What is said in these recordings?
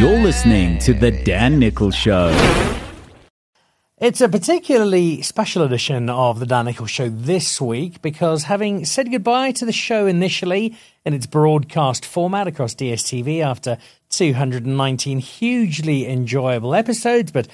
You're listening to The Dan Nichols Show. It's a particularly special edition of The Dan Nichols Show this week because having said goodbye to the show initially in its broadcast format across DSTV after 219 hugely enjoyable episodes, but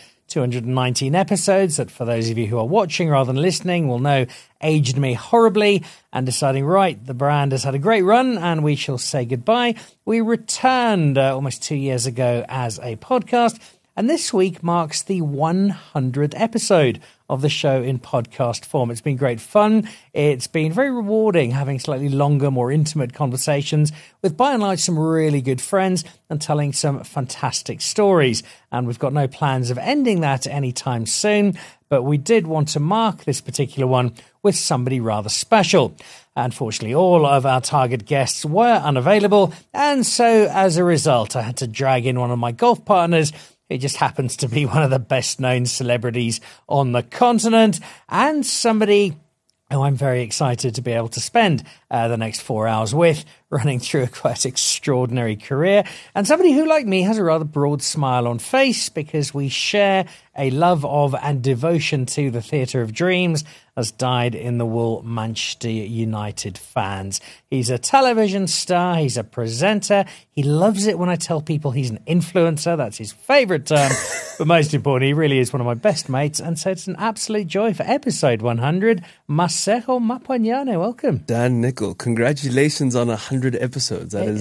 219 episodes that, for those of you who are watching rather than listening, will know aged me horribly, and deciding, right, the brand has had a great run and we shall say goodbye. We returned almost 2 years ago as a podcast, and this week marks the 100th episode of the show in podcast form. It's been great fun. It's been very rewarding having slightly longer, more intimate conversations with, by and large, some really good friends and telling some fantastic stories. And we've got no plans of ending that anytime soon, but we did want to mark this particular one with somebody rather special. Unfortunately, all of our target guests were unavailable, and so as a result, I had to drag in one of my golf partners. It just happens to be one of the best-known celebrities on the continent, and somebody who I'm very excited to be able to spend the next 4 hours with, running through a quite extraordinary career, and somebody who, like me, has a rather broad smile on face because we share a love of and devotion to the Theatre of Dreams as dyed-in-the-wool Manchester United fans. He's a television star, he's a presenter, he loves it when I tell people he's an influencer, that's his favourite term, but most importantly, he really is one of my best mates, and so it's an absolute joy for episode 100, Masego Mapuanyane, welcome. Dan Nichols, congratulations on 100 episodes. That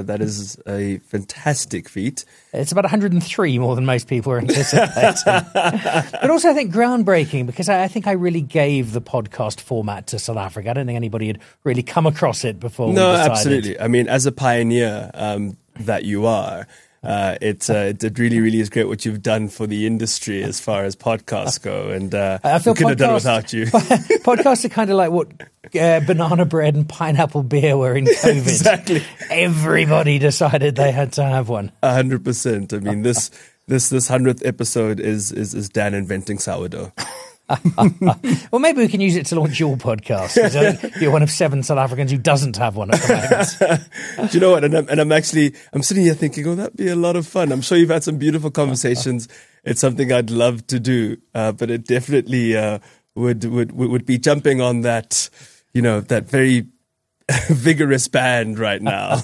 is a fantastic feat. It's about 103 more than most people are anticipating. But also I think groundbreaking because I think I really gave the podcast format to South Africa. I don't think anybody had really come across it before. No, we decided. Absolutely. I mean, as a pioneer that you are, it really, really is great what you've done for the industry as far as podcasts go. And I feel we couldn't have done it without you. Podcasts are kind of like what banana bread and pineapple beer were in COVID. Exactly. Everybody decided they had to have one. 100%. I mean, this 100th episode is Dan inventing sourdough. Well, maybe we can use it to launch your podcast. I think you're one of 7 South Africans who doesn't have one at the moment. Do you know what? And I'm sitting here thinking, oh, that'd be a lot of fun. I'm sure you've had some beautiful conversations. It's something I'd love to do, but it definitely would be jumping on that, that very vigorous band right now.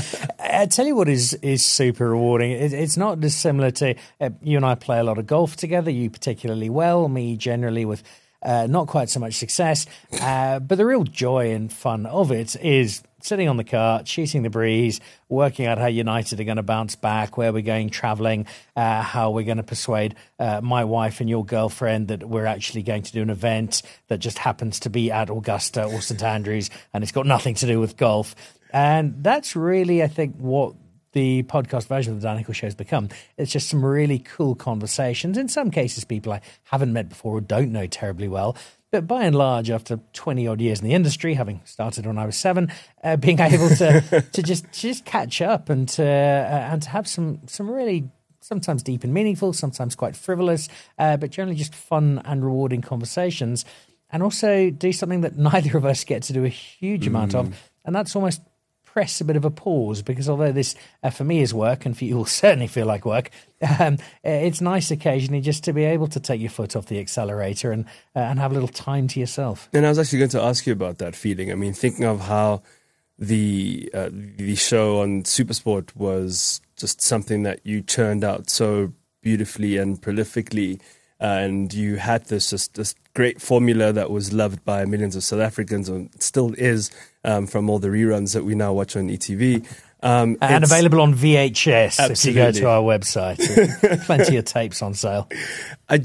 I tell you what is super rewarding. It's not dissimilar to you and I play a lot of golf together. You particularly well, me generally with not quite so much success. But the real joy and fun of it is sitting on the cart, shooting the breeze, working out how United are going to bounce back, where we're going travelling, how we're going to persuade my wife and your girlfriend that we're actually going to do an event that just happens to be at Augusta or St Andrews, and it's got nothing to do with golf. And that's really, I think, what the podcast version of the Dan Nichols Show has become. It's just some really cool conversations. In some cases, people I haven't met before or don't know terribly well. But by and large, after 20-odd years in the industry, having started when I was 7, being able to just catch up and to have some really sometimes deep and meaningful, sometimes quite frivolous, but generally just fun and rewarding conversations, and also do something that neither of us get to do a huge amount of, and that's almost press a bit of a pause, because although this for me is work and for you will certainly feel like work, it's nice occasionally just to be able to take your foot off the accelerator and have a little time to yourself. And I was actually going to ask you about that feeling. I mean, thinking of how the show on SuperSport was just something that you churned out so beautifully and prolifically, and you had this great formula that was loved by millions of South Africans, and still is, from all the reruns that we now watch on ETV. And available on VHS, absolutely. If you go to our website. Plenty of tapes on sale. I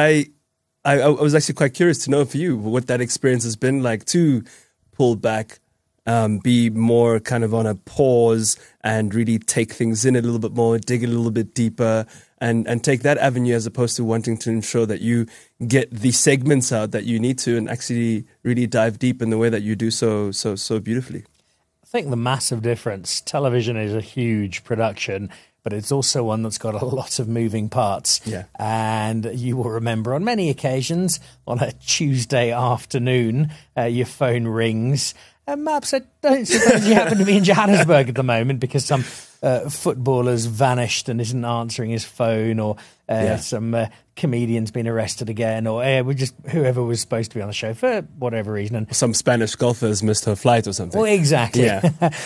was actually quite curious to know for you what that experience has been like, to pull back, be more kind of on a pause and really take things in a little bit more, dig a little bit deeper, and take that avenue, as opposed to wanting to ensure that you get the segments out that you need to and actually really dive deep in the way that you do so beautifully. I think the massive difference, television is a huge production, but it's also one that's got a lot of moving parts. Yeah. And you will remember on many occasions on a Tuesday afternoon, your phone rings. Maps, I don't suppose you happen to be in Johannesburg at the moment because some footballer's vanished and isn't answering his phone, or some comedian's been arrested again, or whoever was supposed to be on the show for whatever reason. And some Spanish golfers missed her flight or something. Well, exactly. Yeah.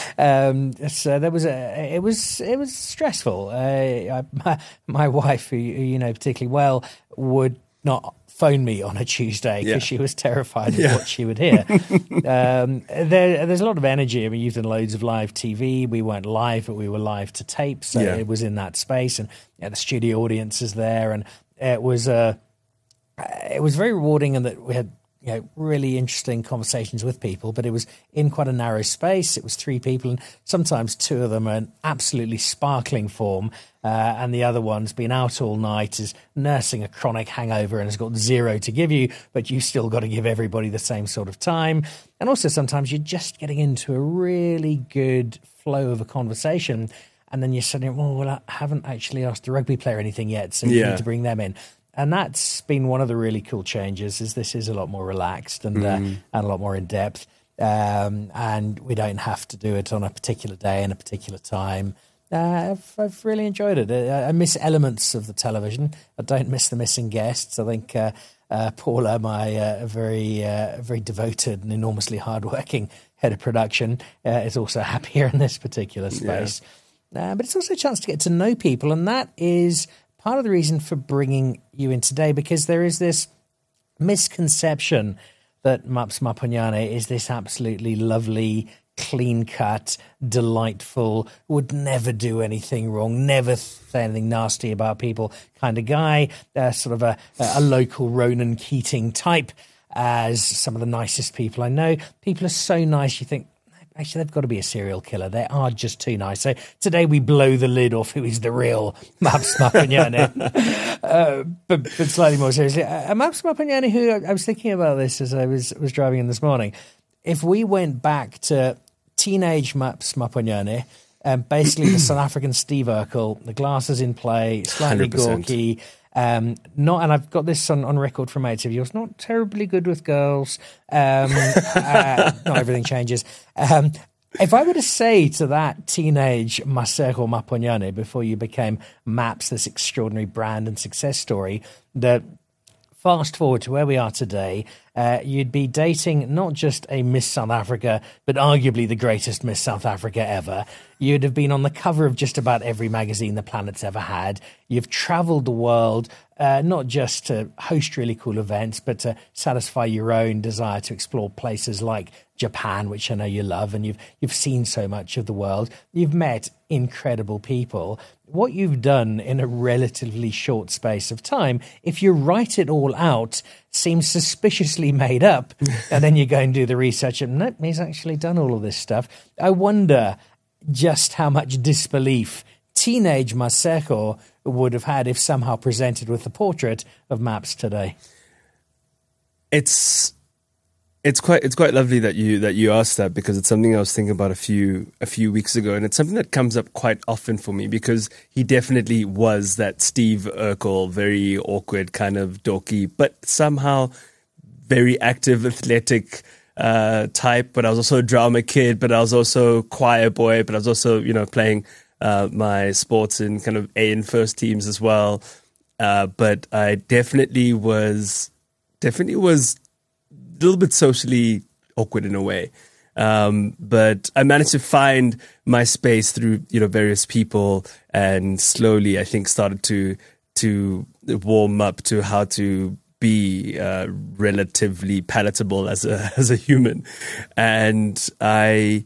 So it was stressful. My wife, who you know particularly well, would not phone me on a Tuesday because she was terrified of what she would hear. There's a lot of energy. I mean, you've done loads of live TV. We weren't live, but we were live to tape, so it was in that space, and the studio audience is there, and it was very rewarding, and that we had really interesting conversations with people, but it was in quite a narrow space. It was 3 people, and sometimes 2 of them are in absolutely sparkling form, and the other one's been out all night, is nursing a chronic hangover and has got 0 to give you, but you've still got to give everybody the same sort of time. And also sometimes you're just getting into a really good flow of a conversation, and then you're suddenly, well, I haven't actually asked the rugby player anything yet, so you need to bring them in. And that's been one of the really cool changes, is this is a lot more relaxed and a lot more in depth. And we don't have to do it on a particular day and a particular time. I've really enjoyed it. I miss elements of the television. I don't miss the missing guests. I think Paula, my very devoted and enormously hardworking head of production, is also happier in this particular space. But it's also a chance to get to know people, and that is part of the reason for bringing you in today, because there is this misconception that Maps Maponyane is this absolutely lovely, clean-cut, delightful, would never do anything wrong, never say anything nasty about people kind of guy, sort of a local Ronan Keating type, as some of the nicest people I know. People are so nice, you think, actually, they've got to be a serial killer. They are just too nice. So today we blow the lid off who is the real Maps Maponyane. But slightly more seriously, Maps Maponyane, who I was thinking about this as I was driving in this morning. If we went back to teenage Maps Maponyane, basically the South African Steve Urkel, the glasses in play, slightly 100%. gawky, and I've got this on record from mates of yours, not terribly good with girls. Not everything changes. If I were to say to that teenage Masego Maponyane, before you became Maps, this extraordinary brand and success story, that fast forward to where we are today, you'd be dating not just a Miss South Africa, but arguably the greatest Miss South Africa ever. You'd have been on the cover of just about every magazine the planet's ever had. You've traveled the world, not just to host really cool events, but to satisfy your own desire to explore places like Japan, which I know you love, and you've seen so much of the world. You've met incredible people. What you've done in a relatively short space of time, if you write it all out, seems suspiciously made up. And then you go and do the research and nope, he's actually done all of this stuff. I wonder just how much disbelief teenage Masego would have had if somehow presented with the portrait of Maps today. It's quite lovely that you asked that, because it's something I was thinking about a few weeks ago, and it's something that comes up quite often for me, because he definitely was that Steve Urkel, very awkward, kind of dorky, but somehow very active, athletic type. But I was also a drama kid, but I was also choir boy, but I was also playing my sports in kind of A and first teams as well. But I definitely was a little bit socially awkward in a way. But I managed to find my space through, various people, and slowly I think started to warm up to how to be relatively palatable as a human. And I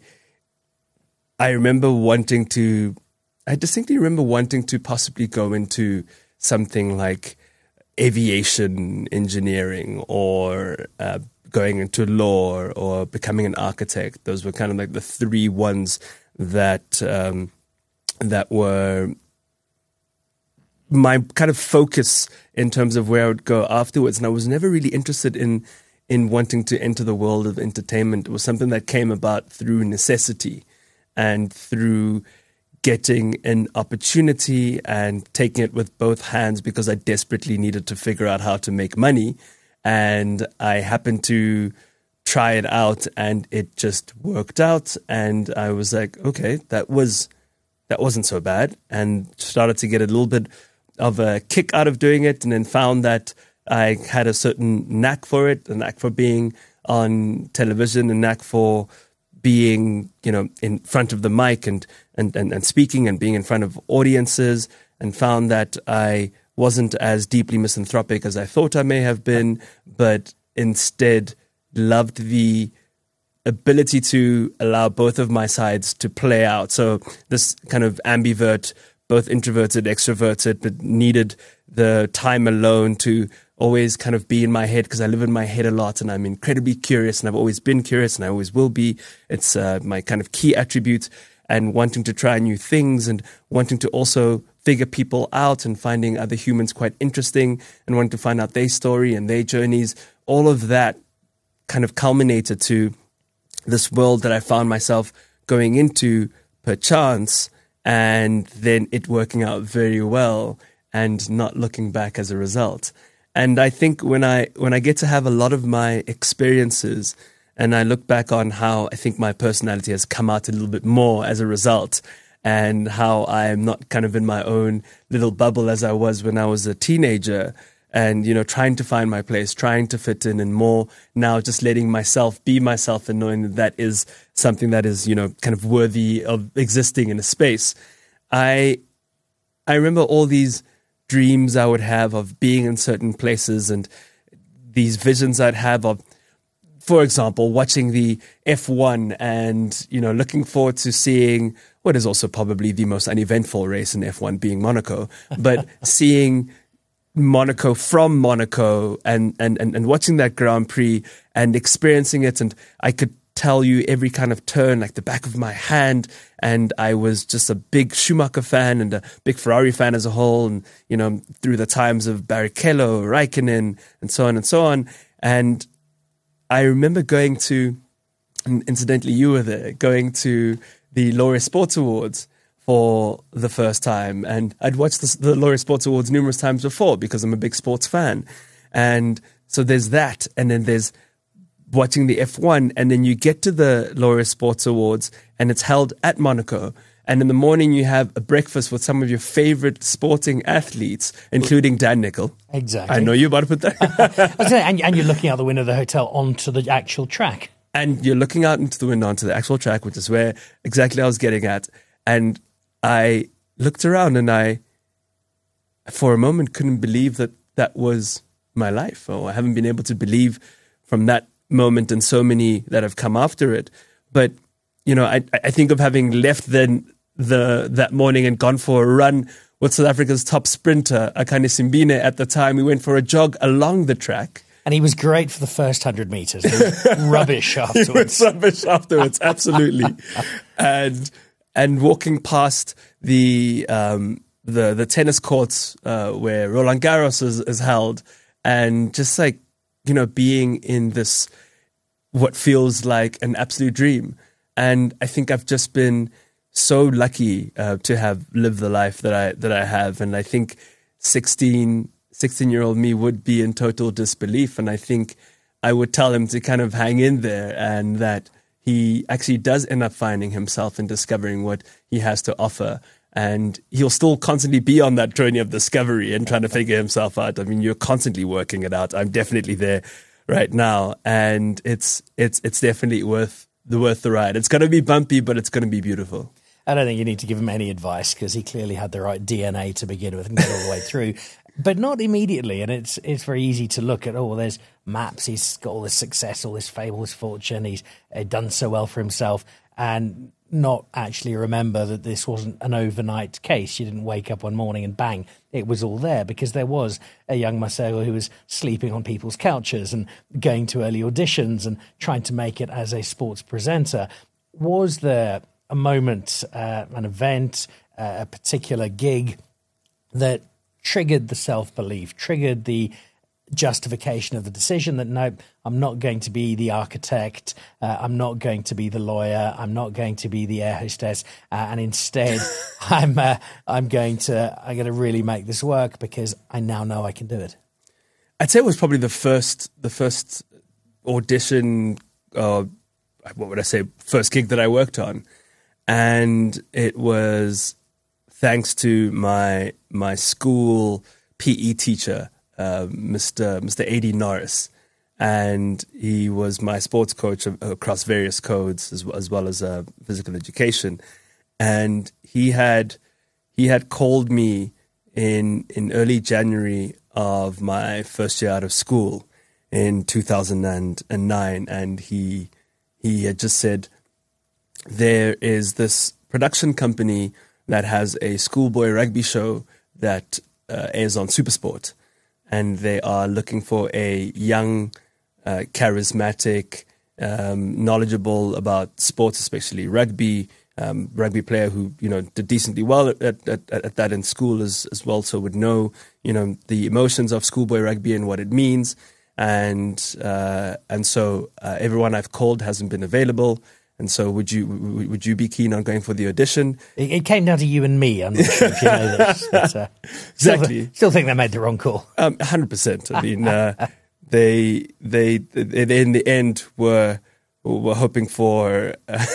distinctly remember wanting to possibly go into something like aviation engineering, or going into law, or becoming an architect. Those were kind of like the 3 ones that were my kind of focus in terms of where I would go afterwards. And I was never really interested in wanting to enter the world of entertainment. It was something that came about through necessity and through getting an opportunity and taking it with both hands, because I desperately needed to figure out how to make money. And I happened to try it out, and it just worked out. And I was like, okay, that wasn't so bad, and started to get a little bit of a kick out of doing it, and then found that I had a certain knack for it, a knack for being on television, a knack for being, in front of the mic and speaking and being in front of audiences, and found that I wasn't as deeply misanthropic as I thought I may have been, but instead loved the ability to allow both of my sides to play out. So this kind of ambivert, both introverted, extroverted, but needed the time alone to always kind of be in my head, because I live in my head a lot, and I'm incredibly curious, and I've always been curious, and I always will be. It's my kind of key attribute, and wanting to try new things, and wanting to also figure people out, and finding other humans quite interesting, and wanting to find out their story and their journeys. All of that kind of culminated to this world that I found myself going into per chance, and then it working out very well and not looking back as a result. And I think when I get to have a lot of my experiences, and I look back on how I think my personality has come out a little bit more as a result, and how I am not kind of in my own little bubble as I was when I was a teenager, and, trying to find my place, trying to fit in, and more now just letting myself be myself, and knowing that that is something that is, kind of worthy of existing in a space. I remember all these dreams I would have of being in certain places, and these visions I'd have of, for example, watching the F1 and, looking forward to seeing what is also probably the most uneventful race in F1 being Monaco, but seeing Monaco from Monaco and watching that Grand Prix and experiencing it. And I could tell you every kind of turn like the back of my hand. And I was just a big Schumacher fan and a big Ferrari fan as a whole. And, through the times of Barrichello, Raikkonen, and so on and so on. And I remember going to, and incidentally, you were there, going to the Laureus Sports Awards for the first time. And I'd watched the Laureus Sports Awards numerous times before because I'm a big sports fan. And so there's that. And then there's watching the F1. And then you get to the Laureus Sports Awards and it's held at Monaco. And in the morning, you have a breakfast with some of your favorite sporting athletes, including Dan Nicol. Exactly. I know you're about to put that. and you're looking out the window of the hotel onto the actual track. And you're looking out into the window onto the actual track, which is where exactly I was getting at. And I looked around and I, for a moment, couldn't believe that that was my life. Or I haven't been able to believe from that moment and so many that have come after it. But, I think of having left then that morning and gone for a run with South Africa's top sprinter, Akani Simbine. At the time, we went for a jog along the track. And he was great for the first 100 meters. He was rubbish afterwards. He was rubbish afterwards, absolutely. And walking past the tennis courts where Roland Garros is held, and just like, being in this, what feels like an absolute dream. And I think I've just been so lucky to have lived the life that I have. And I think 16-year-old me would be in total disbelief. And I think I would tell him to kind of hang in there, and that he actually does end up finding himself and discovering what he has to offer. And he'll still constantly be on that journey of discovery and trying to figure himself out. I mean, you're constantly working it out. I'm definitely there right now. And it's definitely worth the ride. It's going to be bumpy, but it's going to be beautiful. I don't think you need to give him any advice because he clearly had the right DNA to begin with and get all the way through, but not immediately. And it's very easy to look at, there's maps. He's got all this success, all this fame, all this fortune. He's done so well for himself, and not actually remember that this wasn't an overnight case. You didn't wake up one morning and bang, it was all there, because there was a young Masego who was sleeping on people's couches and going to early auditions and trying to make it as a sports presenter. Was there a moment, an event, a particular gig that triggered the self-belief, triggered the justification of the decision that, no, I'm not going to be the architect, I'm not going to be the lawyer, I'm not going to be the air hostess, and instead I'm going to really make this work because I now know I can do it? I'd say it was probably the first audition what would I say, first gig that I worked on. And it was thanks to my school PE teacher, Mr. A.D. Norris. And he was my sports coach across various codes as well as physical education. And he had called me in early January of my first year out of school in 2009, and he had just said, there is this production company that has a schoolboy rugby show that airs on SuperSport, and they are looking for a young, charismatic, knowledgeable about sports, especially rugby player who, did decently well at that in school as well, so would know, the emotions of schoolboy rugby and what it means. And so everyone I've called hasn't been available. And so would you be keen on going for the audition? It came down to you and me. I'm not sure if you know this. But, exactly. Still think they made the wrong call. 100%. I mean, they in the end were hoping for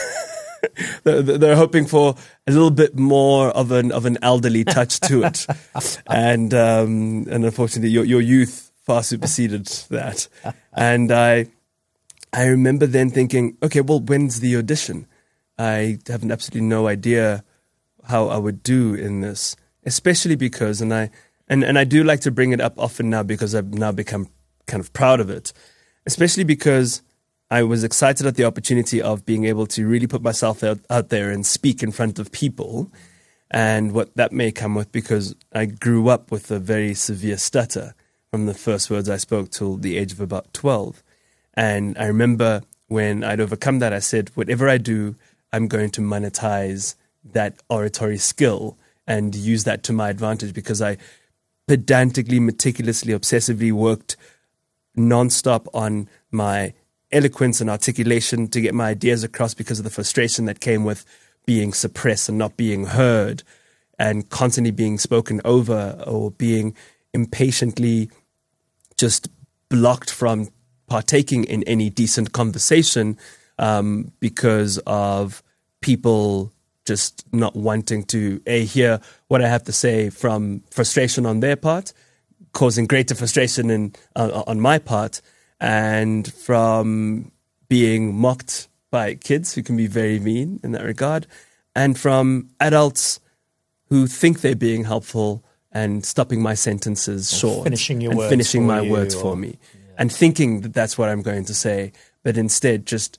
they're hoping for a little bit more of an elderly touch to it, and unfortunately your youth far superseded that. And I remember then thinking, okay, well, when's the audition? I have absolutely no idea how I would do in this, especially because, and I do like to bring it up often now because I've now become kind of proud of it, especially because I was excited at the opportunity of being able to really put myself out there and speak in front of people, and what that may come with, because I grew up with a very severe stutter from the first words I spoke till the age of about 12. And I remember when I'd overcome that, I said, whatever I do, I'm going to monetize that oratory skill and use that to my advantage, because I pedantically, meticulously, obsessively worked nonstop on my eloquence and articulation to get my ideas across, because of the frustration that came with being suppressed and not being heard and constantly being spoken over, or being impatiently just blocked from partaking in any decent conversation because of people just not wanting to hear what I have to say, from frustration on their part, causing greater frustration on my part, and from being mocked by kids who can be very mean in that regard, and from adults who think they're being helpful and stopping my sentences short, finishing my words for me, and thinking that that's what I'm going to say, but instead just,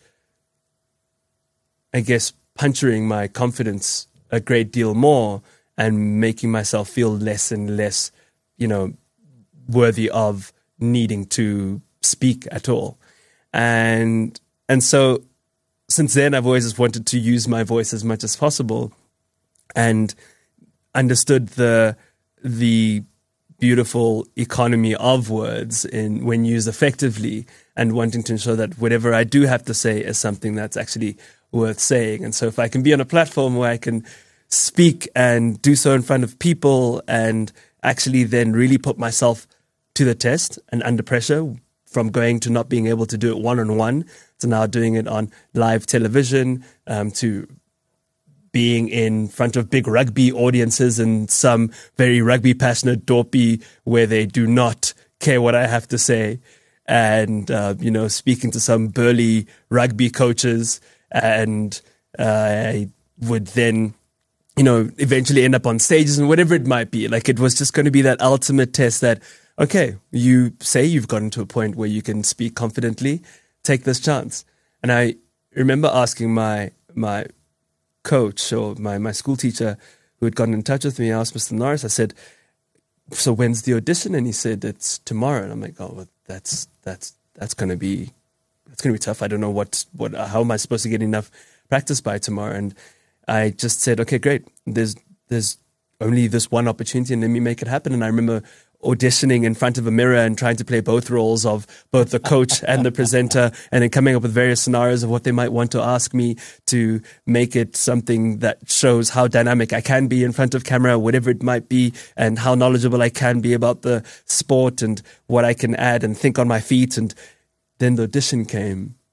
I guess, puncturing my confidence a great deal more and making myself feel less and less, worthy of needing to speak at all. And so since then, I've always just wanted to use my voice as much as possible, and understood the beautiful economy of words when used effectively, and wanting to ensure that whatever I do have to say is something that's actually worth saying. And so if I can be on a platform where I can speak and do so in front of people, and actually then really put myself to the test and under pressure, from going to not being able to do it one-on-one to now doing it on live television, to being in front of big rugby audiences and some very rugby passionate dorpy where they do not care what I have to say, and speaking to some burly rugby coaches, and I would then eventually end up on stages and whatever it might be. Like, it was just going to be that ultimate test that, okay, you say you've gotten to a point where you can speak confidently, take this chance. And I remember asking my coach, or my school teacher who had gotten in touch with me, I asked Mr. Norris, I said, so when's the audition? And he said, it's tomorrow. And I'm like, oh, well, that's going to be tough. I don't know how am I supposed to get enough practice by tomorrow? And I just said, okay, great. There's only this one opportunity, and let me make it happen. And I remember auditioning in front of a mirror and trying to play both roles of both the coach and the presenter, and then coming up with various scenarios of what they might want to ask me to make it something that shows how dynamic I can be in front of camera, whatever it might be, and how knowledgeable I can be about the sport and what I can add and think on my feet. And then the audition came,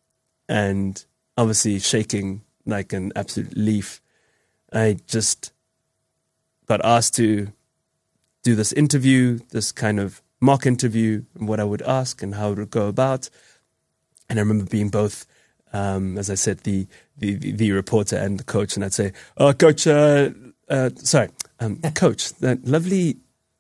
and obviously shaking like an absolute leaf, I just got asked to do this interview, this kind of mock interview, and what I would ask and how it would go about. And I remember being both, as I said, the reporter and the coach, and I'd say, "Oh, coach, coach, that lovely,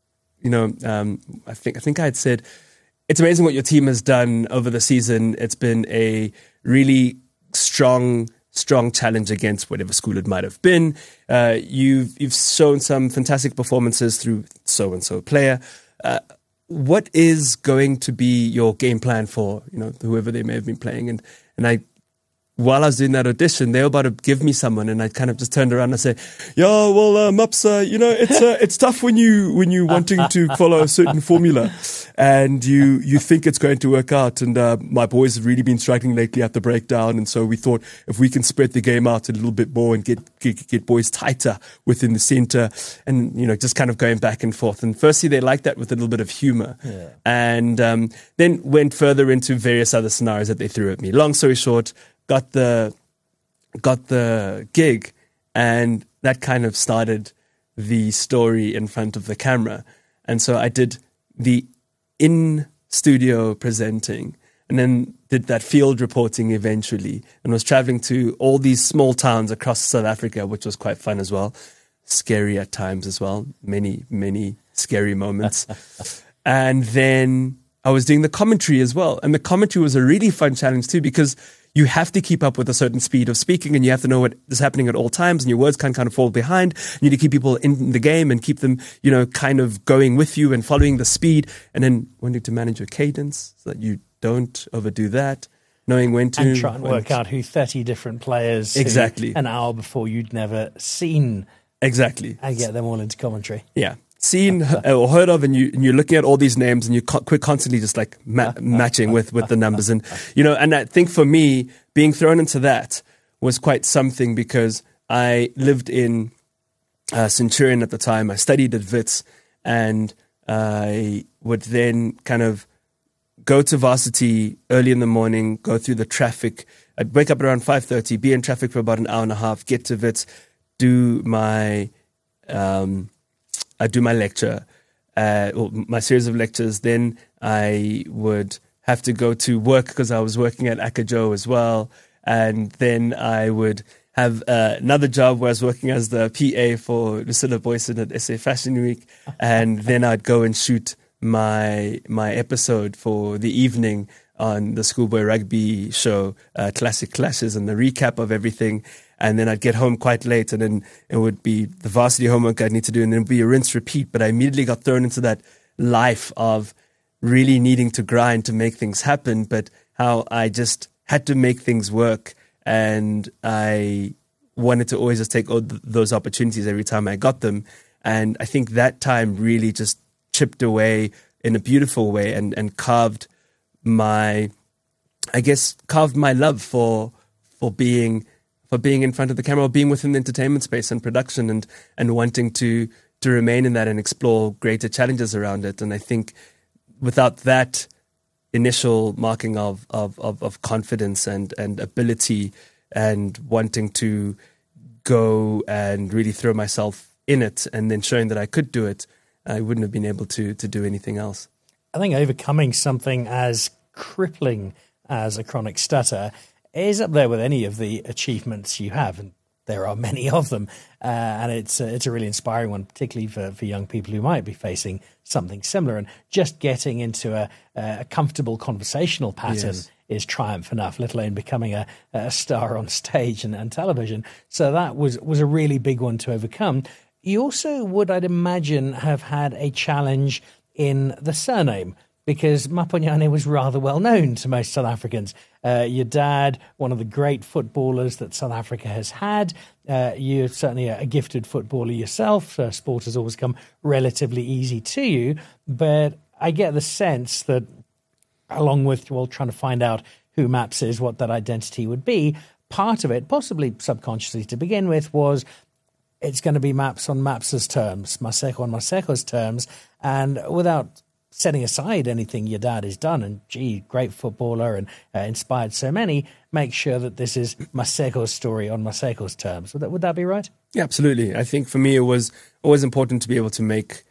I think I had said, it's amazing what your team has done over the season. It's been a really strong challenge against whatever school it might have been. You've shown some fantastic performances through so-and-so player. What is going to be your game plan for, whoever they may have been playing?" And I, while I was doing that audition, they were about to give me someone, and I kind of just turned around and I said, "Yeah, well, Mups, it's tough when you wanting to follow a certain formula, and you think it's going to work out. And my boys have really been struggling lately at the breakdown, and so we thought if we can spread the game out a little bit more and get boys tighter within the center, and just kind of going back and forth. And firstly, they liked that with a little bit of humor, and then went further into various other scenarios that they threw at me. Long story short, got the gig, and that kind of started the story in front of the camera. And so I did the in-studio presenting, and then did that field reporting eventually, and was traveling to all these small towns across South Africa, which was quite fun as well. Scary at times as well. Many, many scary moments. And then I was doing the commentary as well. And the commentary was a really fun challenge too, because you have to keep up with a certain speed of speaking, and you have to know what is happening at all times, and your words can kind of fall behind. You need to keep people in the game and keep them, kind of going with you and following the speed, and then wanting to manage your cadence so that you don't overdo that, knowing when to... And try and work out who 30 different players exactly an hour before you'd never seen. Exactly. And get them all into commentary. Yeah. Seen or heard of, and you're looking at all these names, and you're constantly just like matching with the numbers, and and I think for me, being thrown into that was quite something, because I lived in Centurion at the time. I studied at Wits, and I would then kind of go to varsity early in the morning, go through the traffic. I'd wake up around 5:30, be in traffic for about an hour and a half, get to Wits, do my lecture, my series of lectures. Then I would have to go to work, because I was working at Akajo as well. And then I would have another job where I was working as the PA for Lucilla Boyson at SA Fashion Week. And then I'd go and shoot my episode for the evening on the Schoolboy Rugby show, Classic Clashes, and the recap of everything. And then I'd get home quite late, and then it would be the varsity homework I'd need to do, and then it would be a rinse repeat. But I immediately got thrown into that life of really needing to grind to make things happen, but how I just had to make things work. And I wanted to always just take all those opportunities every time I got them. And I think that time really just chipped away in a beautiful way, and carved my love for being in front of the camera, or being within the entertainment space and production, and wanting to remain in that and explore greater challenges around it. And I think without that initial marking of confidence and ability, and wanting to go and really throw myself in it, and then showing that I could do it, I wouldn't have been able to do anything else. I think overcoming something as crippling as a chronic stutter is up there with any of the achievements you have, and there are many of them. And it's a really inspiring one, particularly for young people who might be facing something similar. And just getting into a comfortable conversational pattern is triumph enough, let alone becoming a star on stage and television. So that was a really big one to overcome. You also would, I'd imagine, have had a challenge in the surname, because Maponyane was rather well known to most South Africans. Your dad, one of the great footballers that South Africa has had. You're certainly a gifted footballer yourself. Sport has always come relatively easy to you. But I get the sense that, along with trying to find out who Maps is, what that identity would be, part of it, possibly subconsciously to begin with, was it's going to be Maps on Maps's terms, Maseko on Maseko's terms, and without setting aside anything your dad has done, and gee, great footballer and inspired so many, make sure that this is Maseko's story on Maseko's terms. Would that be right? Yeah, absolutely. I think for me, it was always important to be able to make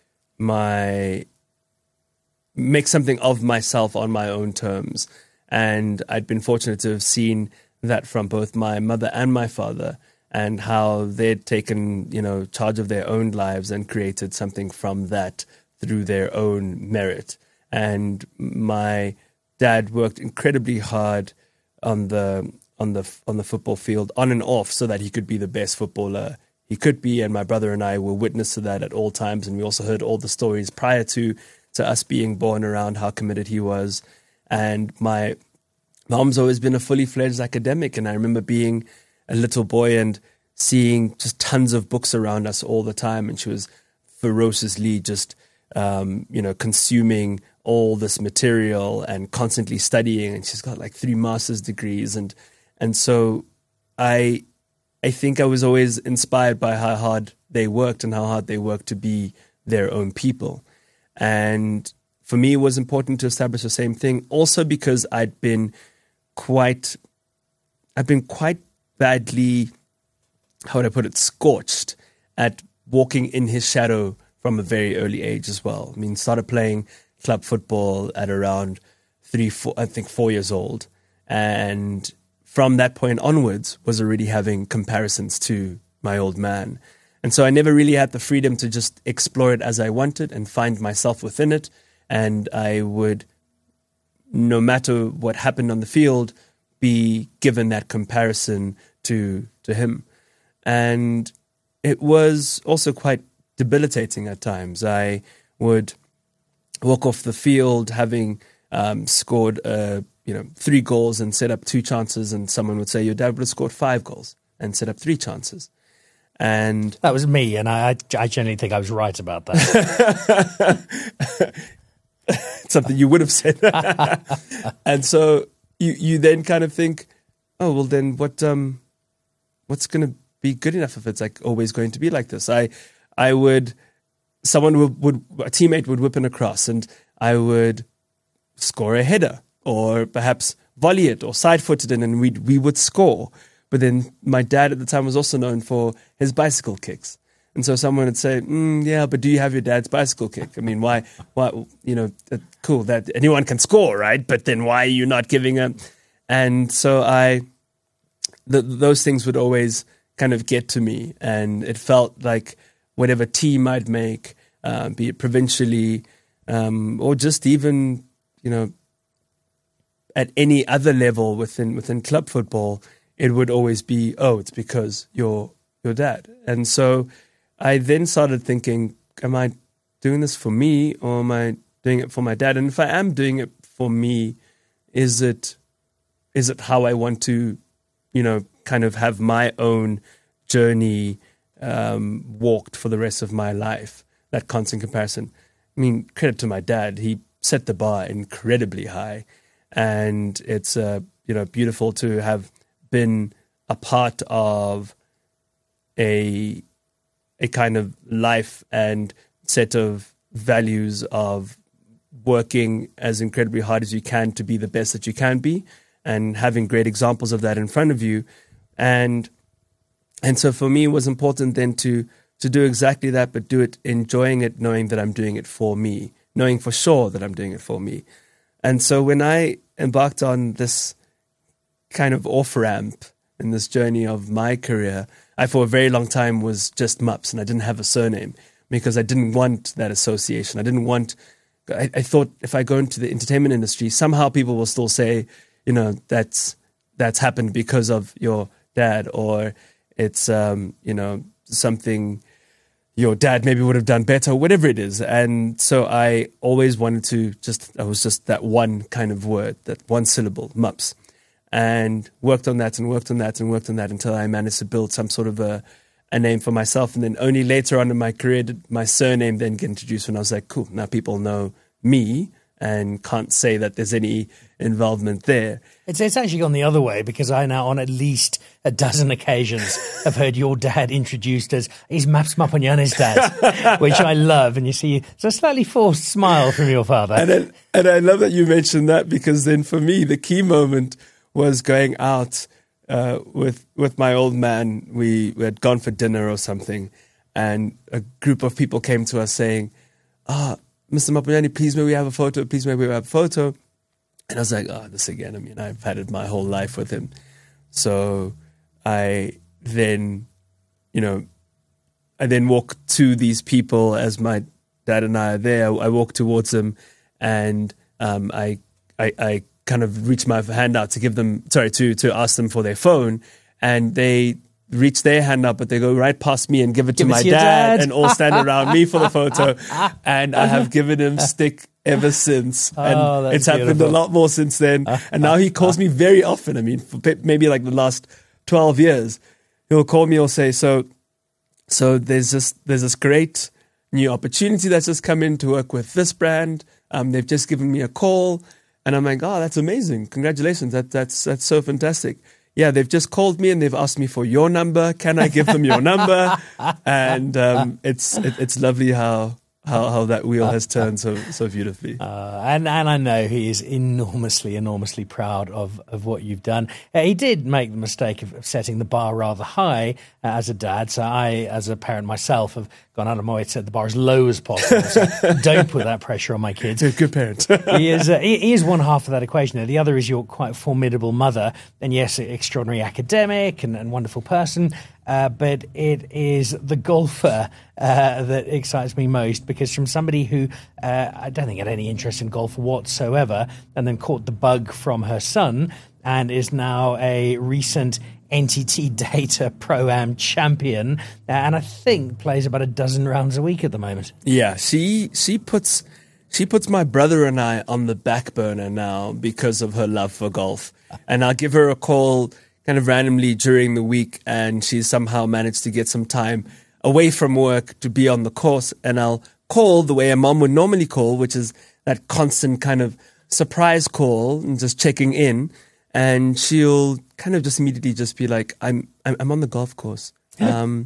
something of myself on my own terms. And I'd been fortunate to have seen that from both my mother and my father, and how they'd taken, charge of their own lives and created something from that through their own merit. And my dad worked incredibly hard on the football field, on and off, so that he could be the best footballer he could be. And my brother and I were witness to that at all times. And we also heard all the stories prior to us being born around how committed he was. And my mom's always been a fully fledged academic. And I remember being a little boy and seeing just tons of books around us all the time. And she was ferociously just, consuming all this material and constantly studying. And she's got like 3 master's degrees. And so I think I was always inspired by how hard they worked and how hard they worked to be their own people. And for me, it was important to establish the same thing. Also because I'd been quite badly, how would I put it, scorched at walking in his shadow from a very early age as well. I mean, started playing club football at around 4 years old. And from that point onwards was already having comparisons to my old man. And so I never really had the freedom to just explore it as I wanted and find myself within it. And I would, no matter what happened on the field, be given that comparison to him. And it was also quite debilitating at times. I would walk off the field having scored 3 goals and set up 2 chances, and someone would say, your dad would have scored 5 goals and set up 3 chances. And that was me, and I genuinely think I was right about that. Something you would have said. And so you then kind of think, oh, well then what's going to be good enough if it's like always going to be like this? A teammate would whip in a cross and I would score a header or perhaps volley it or side-foot it in, and we would score. But then my dad at the time was also known for his bicycle kicks. And so someone would say, yeah, but do you have your dad's bicycle kick? I mean, why, cool, that anyone can score, right? But then why are you not giving a... And so those things would always kind of get to me. And it felt like whatever team I'd make, be it provincially, or just even, at any other level within club football, it would always be, oh, it's because you're your dad. And so I then started thinking, am I doing this for me or am I doing it for my dad? And if I am doing it for me, is it how I want to, kind of have my own journey walked for the rest of my life, that constant comparison? I mean, credit to my dad. He set the bar incredibly high. And it's, beautiful to have been a part of a kind of life and set of values of working as incredibly hard as you can to be the best that you can be, and having great examples of that in front of you. And so for me, it was important then to do exactly that, but do it enjoying it, knowing that I'm doing it for me, knowing for sure that I'm doing it for me. And so when I embarked on this kind of off-ramp in this journey of my career, I for a very long time was just Mups, and I didn't have a surname because I didn't want that association. I thought if I go into the entertainment industry, somehow people will still say, that's happened because of your dad, or it's, something your dad maybe would have done better, whatever it is. And so I always wanted to I was just that one kind of word, that one syllable, Mups, and worked on that and worked on that and worked on that until I managed to build some sort of a name for myself. And then only later on in my career did my surname then get introduced when I was like, cool, now people know me and can't say that there's any involvement there. It's actually gone the other way, because I now, on at least a dozen occasions, have heard your dad introduced as he's Maps Mapanyana's dad, which I love. And you see, it's a slightly forced smile from your father. And I love that you mentioned that, because then for me, the key moment was going out with my old man. We had gone for dinner or something, and a group of people came to us saying, Mr. Mapanyane, please may we have a photo? Please may we have a photo? And I was like, this again. I mean, I've had it my whole life with him. So I then walk to these people as my dad and I are there. I walk towards them, and I kind of reach my hand out to ask them for their phone, and they reach their hand up, but they go right past me and give it to my dad, and all stand around me for the photo. And I have given him stick ever since. And it's happened a lot more since then. And now he calls me very often. I mean, for maybe like the last 12 years, he'll call me or say, so there's this great new opportunity that's just come in to work with this brand. They've just given me a call. And I'm like, that's amazing. Congratulations. That's so fantastic. Yeah, they've just called me and they've asked me for your number. Can I give them your number? And it's lovely how that wheel has turned so beautifully. And I know he is enormously proud of what you've done. He did make the mistake of setting the bar rather high as a dad. So I, as a parent myself, have gone out of my way to set the bar as low as possible. So don't put that pressure on my kids. You're a good parent. He is one half of that equation. Now, the other is your quite formidable mother. And yes, extraordinary academic and wonderful person. But it is the golfer that excites me most, because from somebody who I don't think had any interest in golf whatsoever, and then caught the bug from her son, and is now a recent NTT Data Pro-Am champion, and I think plays about a dozen rounds a week at the moment. Yeah, she puts my brother and I on the back burner now because of her love for golf. And I'll give her a call kind of randomly during the week, and she's somehow managed to get some time away from work to be on the course. And I'll call the way a mom would normally call, which is that constant kind of surprise call and just checking in. And she'll kind of just immediately just be like, I'm on the golf course. I'm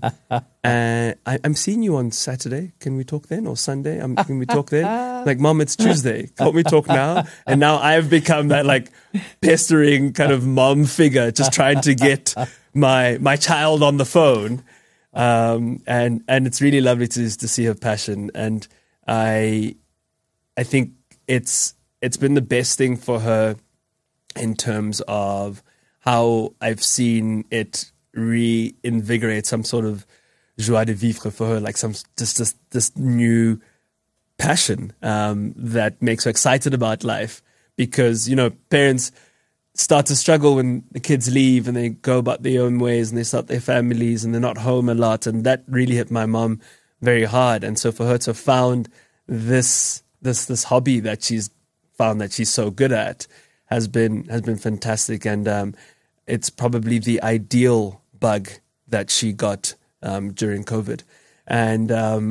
seeing you on Saturday. Can we talk then? Or Sunday? Can we talk then? Like, Mom, it's Tuesday. Can't we talk now? And now I've become that like pestering kind of mom figure, just trying to get my child on the phone. And it's really lovely to see her passion. And I think it's been the best thing for her in terms of how I've seen it reinvigorate some sort of joie de vivre for her, like some just this new passion that makes her excited about life. Because, parents start to struggle when the kids leave and they go about their own ways and they start their families and they're not home a lot. And that really hit my mom very hard. And so for her to have found this hobby that she's found that she's so good at has been fantastic. And it's probably the ideal bug that she got during COVID. And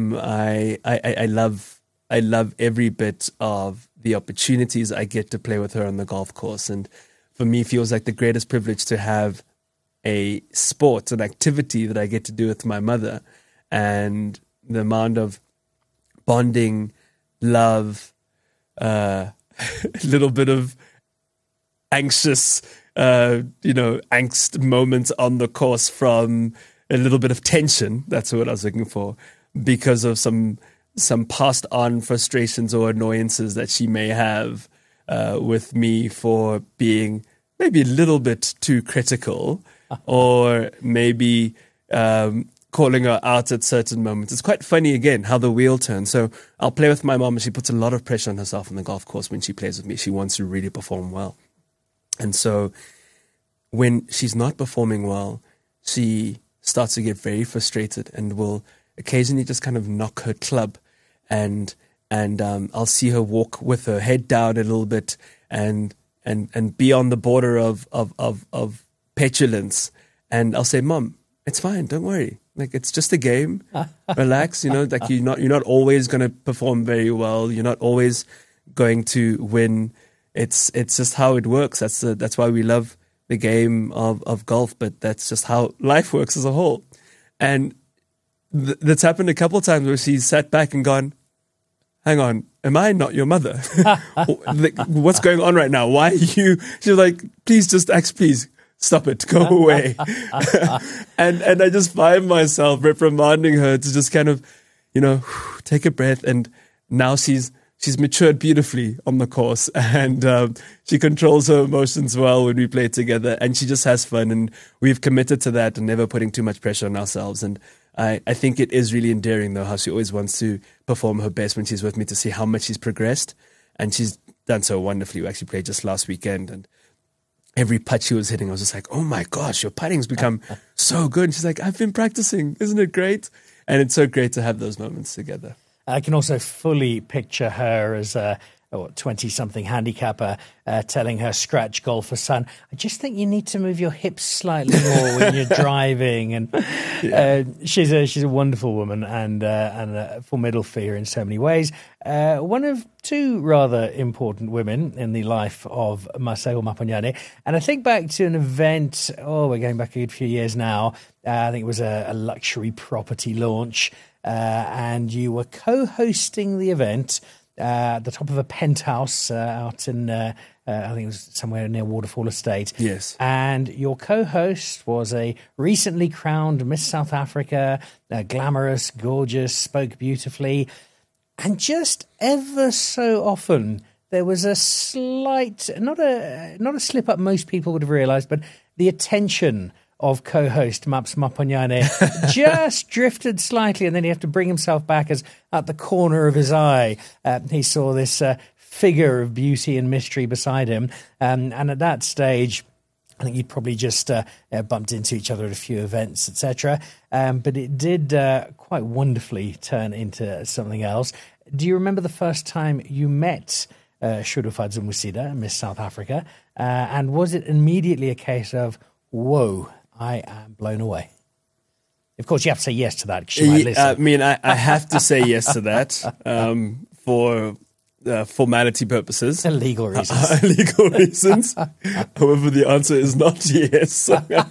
I love every bit of the opportunities I get to play with her on the golf course. And for me, it feels like the greatest privilege to have a sport, an activity that I get to do with my mother. And the amount of bonding, love, a little bit of anxious, angst moments on the course, from a little bit of tension. That's what I was looking for, because of some passed on frustrations or annoyances that she may have with me for being maybe a little bit too critical, or maybe calling her out at certain moments. It's quite funny, again, how the wheel turns. So I'll play with my mom, and she puts a lot of pressure on herself on the golf course when she plays with me. She wants to really perform well. And so when she's not performing well, she starts to get very frustrated and will occasionally just kind of knock her club. And I'll see her walk with her head down a little bit and be on the border of petulance. And I'll say, Mom, it's fine. Don't worry. Like, it's just a game. Relax. Like you're not always going to perform very well. You're not always going to win. It's just how it works. That's why we love the game of golf, but that's just how life works as a whole. And that's happened a couple of times where she's sat back and gone, hang on, am I not your mother? What's going on right now? Why are you? She's like, please stop it, go away. and I just find myself reprimanding her to just kind of, take a breath. And now she's matured beautifully on the course, and she controls her emotions well when we play together, and she just has fun. And we've committed to that and never putting too much pressure on ourselves. And I think it is really endearing, though, how she always wants to perform her best when she's with me, to see how much she's progressed. And she's done so wonderfully. We actually played just last weekend, and every putt she was hitting, I was just like, oh my gosh, your putting's become so good. And she's like, I've been practicing. Isn't it great? And it's so great to have those moments together. I can also fully picture her as a 20-something handicapper telling her scratch golfer son, I just think you need to move your hips slightly more when you're driving. And she's a wonderful woman and a formidable figure in so many ways. One of two rather important women in the life of Masego Maponyane. And I think back to an event, we're going back a good few years now. I think it was a luxury property launch. And you were co-hosting the event at the top of a penthouse out in, I think it was somewhere near Waterfall Estate. Yes. And your co-host was a recently crowned Miss South Africa, glamorous, gorgeous, spoke beautifully. And just ever so often, there was a slight, not a slip-up most people would have realised, but the attention of co-host Maps Maponyane just drifted slightly, and then he had to bring himself back as at the corner of his eye he saw this figure of beauty and mystery beside him. And at that stage, I think you'd probably just bumped into each other at a few events, etc. But it did quite wonderfully turn into something else. Do you remember the first time you met Shurufadze Musida, Miss South Africa? And was it immediately a case of, whoa, I am blown away? Of course, you have to say yes to that because she might listen. I mean, I have to say yes to that for formality purposes. Legal reasons. Legal reasons. However, the answer is not yes.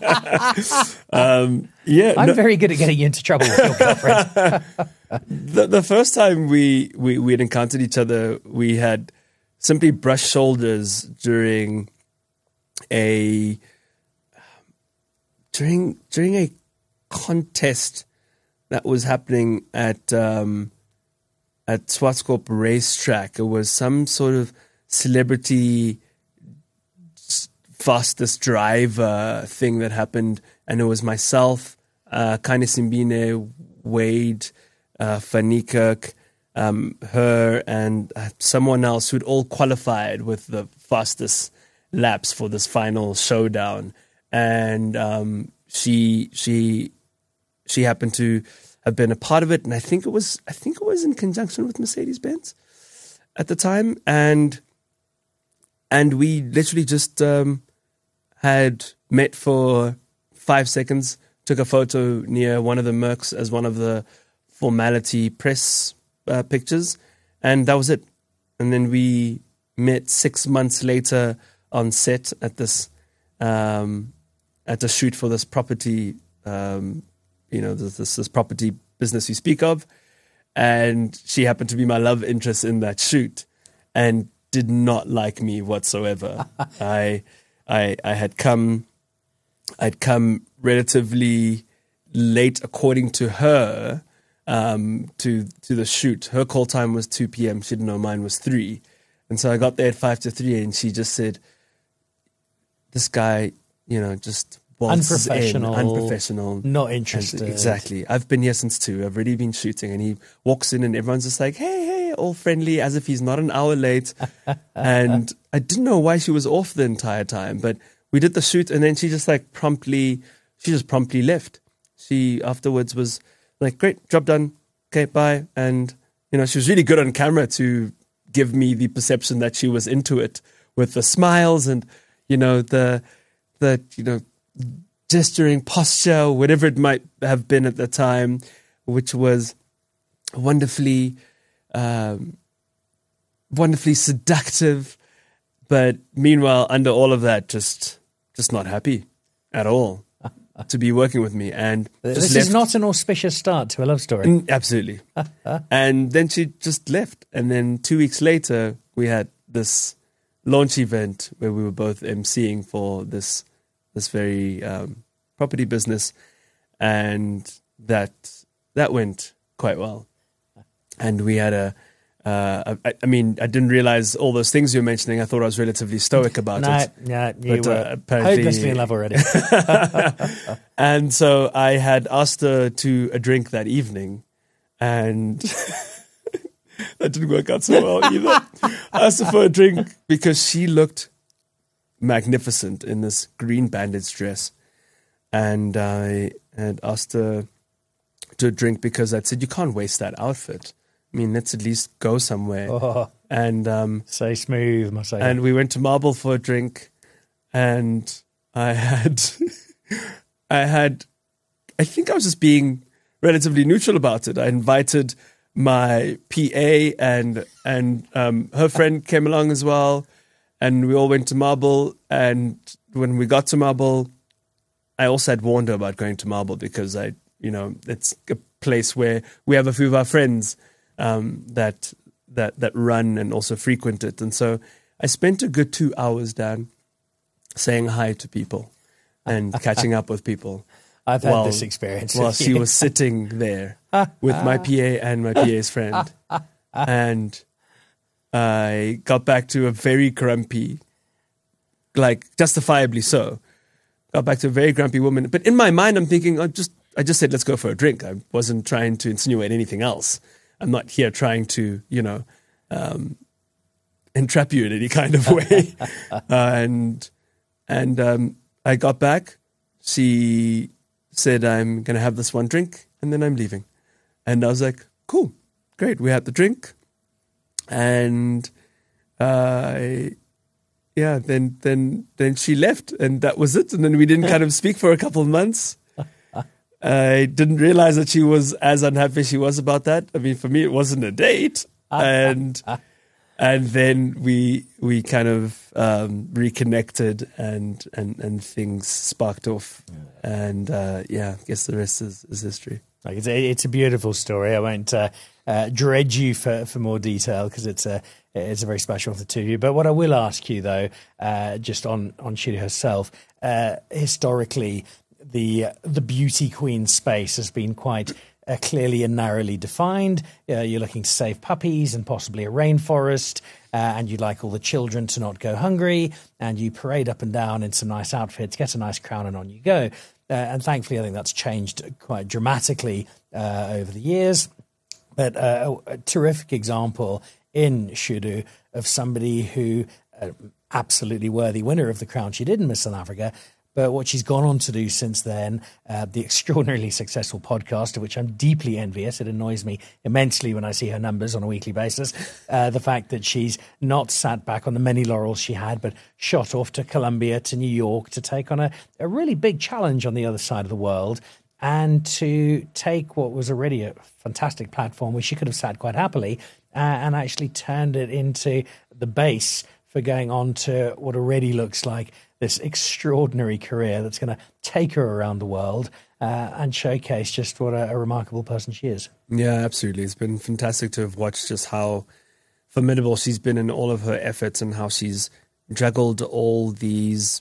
I'm very good at getting you into trouble with your girlfriend. The first time we had encountered each other, we had simply brushed shoulders during a contest that was happening at Swartkop racetrack. It was some sort of celebrity fastest driver thing that happened, and it was myself, Kanye Simbine, Wade, Fanny Kirk, her, and someone else who'd all qualified with the fastest laps for this final showdown. And she happened to have been a part of it, and I think it was in conjunction with Mercedes-Benz at the time, and we literally just had met for 5 seconds, took a photo near one of the Mercs as one of the formality press pictures, and that was it. And then we met 6 months later on set at this. At a shoot for this property, this property business we speak of, and she happened to be my love interest in that shoot, and did not like me whatsoever. I'd come relatively late, according to her, to the shoot. Her call time was 2 p.m. She didn't know mine was 3, and so I got there at 5 to 3, and she just said, "This guy." Just unprofessional, not interested. And exactly. I've been here since 2. I've already been shooting, and he walks in, and everyone's just like, "Hey," all friendly, as if he's not an hour late. And I didn't know why she was off the entire time, but we did the shoot, and then she just promptly left. She afterwards was like, "Great, job done. Okay, bye." And she was really good on camera to give me the perception that she was into it, with the smiles and the gesturing posture, whatever it might have been at the time, which was wonderfully wonderfully seductive. But meanwhile, under all of that, just not happy at all to be working with me. And this is not an auspicious start to a love story. Absolutely. And then she just left. And then 2 weeks later, we had this launch event where we were both emceeing for this very property business, and that went quite well. And we had I didn't realize all those things you were mentioning. I thought I was relatively stoic about it. Yeah, you were apparently hopelessly in love already. And so I had asked her to a drink that evening, and that didn't work out so well either. I asked her for a drink because she looked magnificent in this green bandage dress, and I had asked her to a drink because I'd said, you can't waste that outfit. I mean, let's at least go somewhere. Oh, and so smooth, must I say. And we went to Marble for a drink, and I think I was just being relatively neutral about it. I invited my PA and her friend came along as well, and we all went to Marble. And when we got to Marble, I also had warned her about going to Marble because it's a place where we have a few of our friends that run and also frequent it. And so I spent a good 2 hours, Dan, saying hi to people and catching up with people. I've had this experience. While she was sitting there with my PA and my PA's friend. And I got back to a very grumpy, like justifiably so, got back to a very grumpy woman. But in my mind, I'm thinking, I just said, let's go for a drink. I wasn't trying to insinuate anything else. I'm not here trying to, entrap you in any kind of way. And I got back. She said, I'm going to have this one drink and then I'm leaving. And I was like, cool, great. We had the drink. And then she left and that was it. And then we didn't kind of speak for a couple of months. I didn't realize that she was as unhappy as she was about that. I mean, for me, it wasn't a date. And then we kind of reconnected and things sparked off. And I guess the rest is history. Like it's a beautiful story. I won't dredge you for more detail because it's a very special for the two of you. But what I will ask you, though, just on Shiri herself, historically, the beauty queen space has been quite clearly and narrowly defined. You're looking to save puppies and possibly a rainforest, and you'd like all the children to not go hungry, and you parade up and down in some nice outfits, get a nice crown, and on you go. And thankfully, I think that's changed quite dramatically over the years. But a terrific example in Shudu of somebody who, absolutely worthy winner of the crown she did in Miss South Africa, but what she's gone on to do since then, the extraordinarily successful podcast, of which I'm deeply envious. It annoys me immensely when I see her numbers on a weekly basis. The fact that she's not sat back on the many laurels she had, but shot off to Colombia, to New York, to take on a really big challenge on the other side of the world, and to take what was already a fantastic platform where she could have sat quite happily and actually turned it into the base for going on to what already looks like this extraordinary career that's going to take her around the world and showcase just what a remarkable person she is. Yeah, absolutely. It's been fantastic to have watched just how formidable she's been in all of her efforts and how she's juggled all these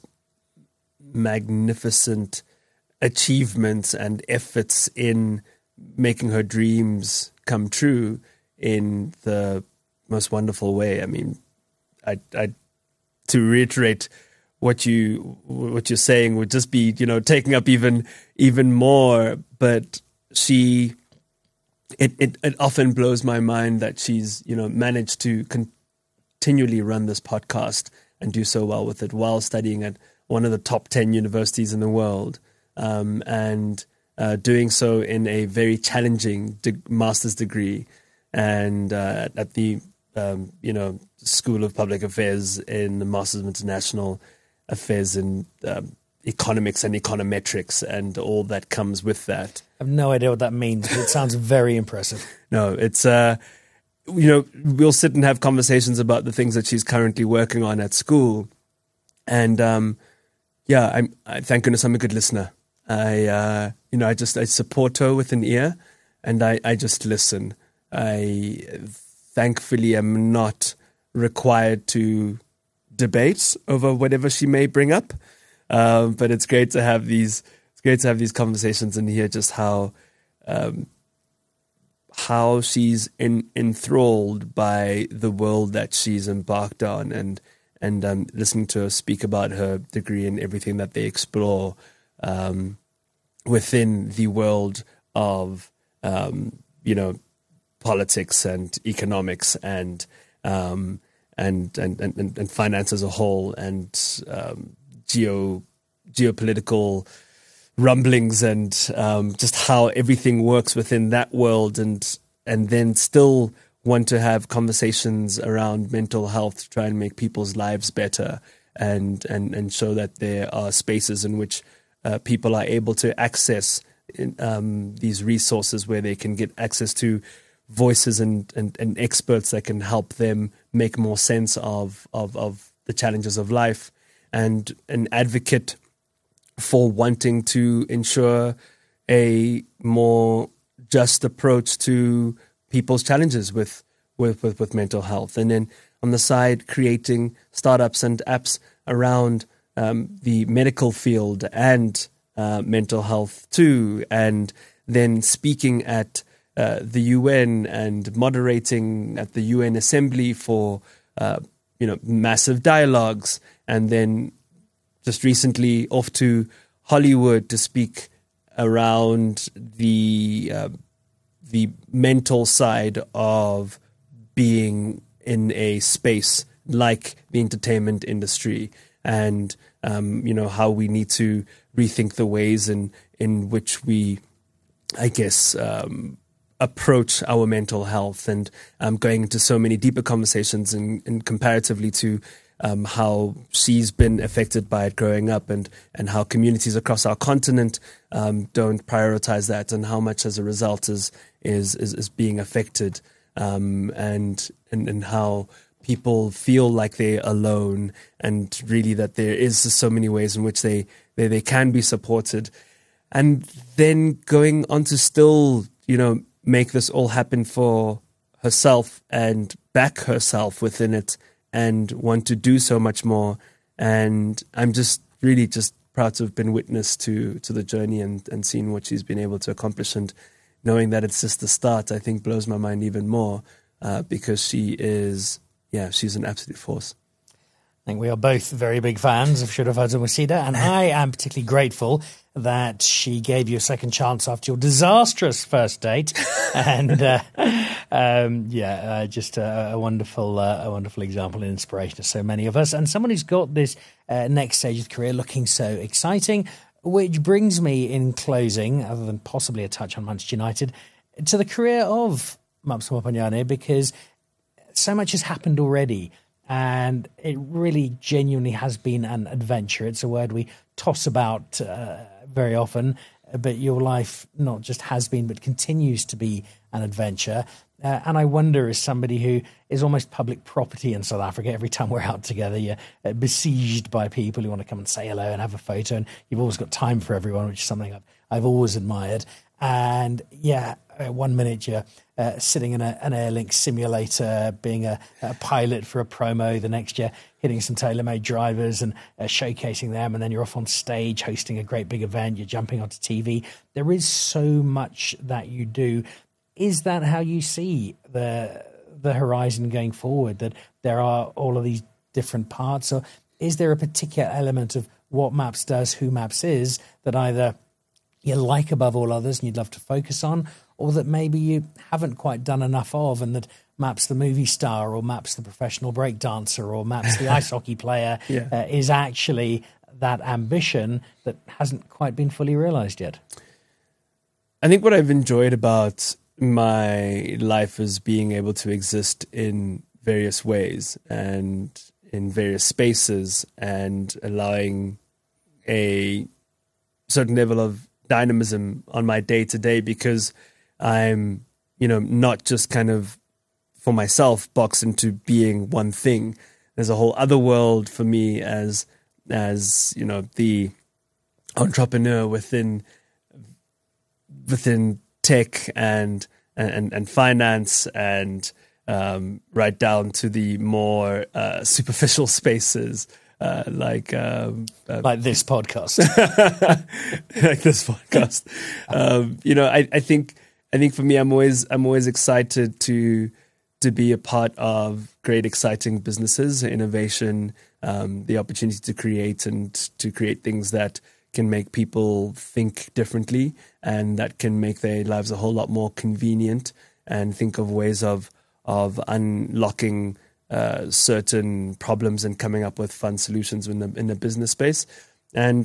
magnificent achievements and efforts in making her dreams come true in the most wonderful way. I mean, I to reiterate what you're saying would just be, taking up even more. But it often blows my mind that she's, managed to continually run this podcast and do so well with it while studying at one of the top 10 universities in the world, and doing so in a very challenging master's degree, and at the School of Public Affairs in the Masters of International Affairs in economics and econometrics and all that comes with that. I have no idea what that means, but it sounds very impressive. No, it's we'll sit and have conversations about the things that she's currently working on at school. And, I thank goodness I'm a good listener. I support her with an ear, and I just listen. I thankfully am not required to debate over whatever she may bring up. But it's great to have these conversations and hear just how she's enthralled by the world that she's embarked on, and listening to her speak about her degree and everything that they explore within the world of politics and economics and finance as a whole, and geopolitical rumblings, and just how everything works within that world, and then still want to have conversations around mental health to try and make people's lives better, and show that there are spaces in which people are able to access these resources where they can get access to voices and experts that can help them make more sense of the challenges of life, and an advocate for wanting to ensure a more just approach to people's challenges with mental health. And then on the side, creating startups and apps around the medical field and mental health too, and then speaking at the UN and moderating at the UN Assembly for massive dialogues, and then just recently off to Hollywood to speak around the mental side of being in a space like the entertainment industry, and how we need to rethink the ways in which we, I guess, approach our mental health, and going into so many deeper conversations and comparatively to how she's been affected by it growing up, and how communities across our continent don't prioritize that, and how much as a result is being affected, and how people feel like they're alone, and really that there is so many ways in which they can be supported, and then going on to still make this all happen for herself and back herself within it, and want to do so much more. And I'm just really just proud to have been witness to the journey, and seeing what she's been able to accomplish, and knowing that it's just the start, I think blows my mind even more, because she's an absolute force. I think we are both very big fans of Shuhrafarza Mooseeda, and I am particularly grateful that she gave you a second chance after your disastrous first date, and just a wonderful example and inspiration to so many of us, and someone who's got this next stage of career looking so exciting. Which brings me, in closing, other than possibly a touch on Manchester United, to the career of Maps Mapanyane, because so much has happened already. And it really genuinely has been an adventure. It's a word we toss about very often, but your life not just has been, but continues to be an adventure. And I wonder, as somebody who is almost public property in South Africa, every time we're out together, you're besieged by people who want to come and say hello and have a photo. And you've always got time for everyone, which is something I've always admired. And 1 minute you're sitting in an Airlink simulator, being a pilot for a promo. The next year, hitting some tailor-made drivers and showcasing them. And then you're off on stage hosting a great big event. You're jumping onto TV. There is so much that you do. Is that how you see the horizon going forward, that there are all of these different parts? Or is there a particular element of what Maps does, who Maps is, that either you like above all others and you'd love to focus on, or that maybe you haven't quite done enough of, and that Maps the movie star, or Maps the professional breakdancer, or Maps the ice hockey player is actually that ambition that hasn't quite been fully realized yet? I think what I've enjoyed about my life is being able to exist in various ways and in various spaces, and allowing a certain level of dynamism on my day to day, because I'm, not just kind of for myself box into being one thing. There's a whole other world for me as the entrepreneur within tech and finance and right down to the more superficial spaces like this podcast. like this podcast. I think for me, I'm always excited to be a part of great, exciting businesses, innovation, the opportunity to create things that can make people think differently and that can make their lives a whole lot more convenient, and think of ways of unlocking certain problems and coming up with fun solutions in the business space. And